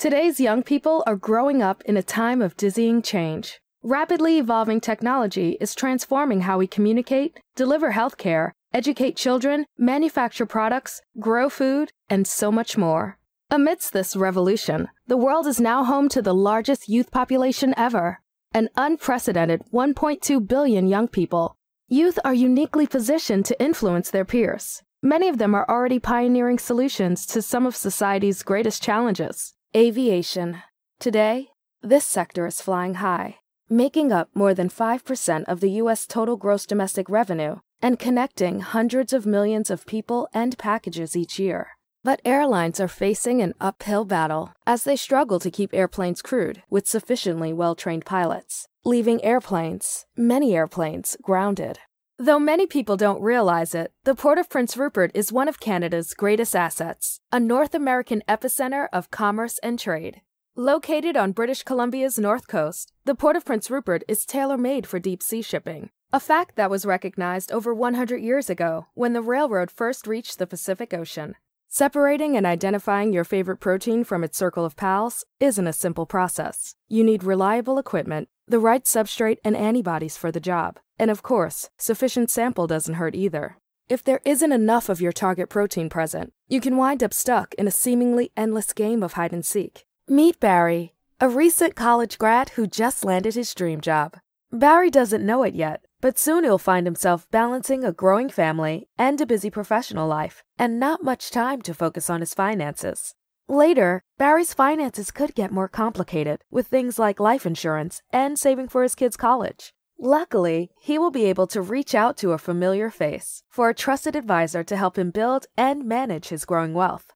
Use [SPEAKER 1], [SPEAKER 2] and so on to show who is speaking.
[SPEAKER 1] Today's young people are growing up in a time of dizzying change. Rapidly evolving technology is transforming how we communicate, deliver healthcare, educate children, manufacture products, grow food, and so much more. Amidst this revolution, the world is now home to the largest youth population ever, an unprecedented 1.2 billion young people. Youth are uniquely positioned to influence their peers. Many of them are already pioneering solutions to some of society's greatest challenges. Aviation. Today, this sector is flying high, making up more than 5% of the U.S. total gross domestic revenue and connecting hundreds of millions of people and packages each year. But airlines are facing an uphill battle as they struggle to keep airplanes crewed with sufficiently well-trained pilots, leaving many airplanes, grounded. Though many people don't realize it, the Port of Prince Rupert is one of Canada's greatest assets, a North American epicenter of commerce and trade. Located on British Columbia's north coast, the Port of Prince Rupert is tailor-made for deep-sea shipping, a fact that was recognized over 100 years ago when the railroad first reached the Pacific Ocean. Separating and identifying your favorite protein from its circle of pals isn't a simple process. You need reliable equipment, the right substrate and antibodies for the job, and of course, sufficient sample doesn't hurt either. If there isn't enough of your target protein present, you can wind up stuck in a seemingly endless game of hide and seek. Meet Barry, a recent college grad who just landed his dream job. Barry doesn't know it yet, but soon he'll find himself balancing a growing family and a busy professional life, and not much time to focus on his finances. Later, Barry's finances could get more complicated with things like life insurance and saving for his kids' college. Luckily, he will be able to reach out to a familiar face for a trusted advisor to help him build and manage his growing wealth.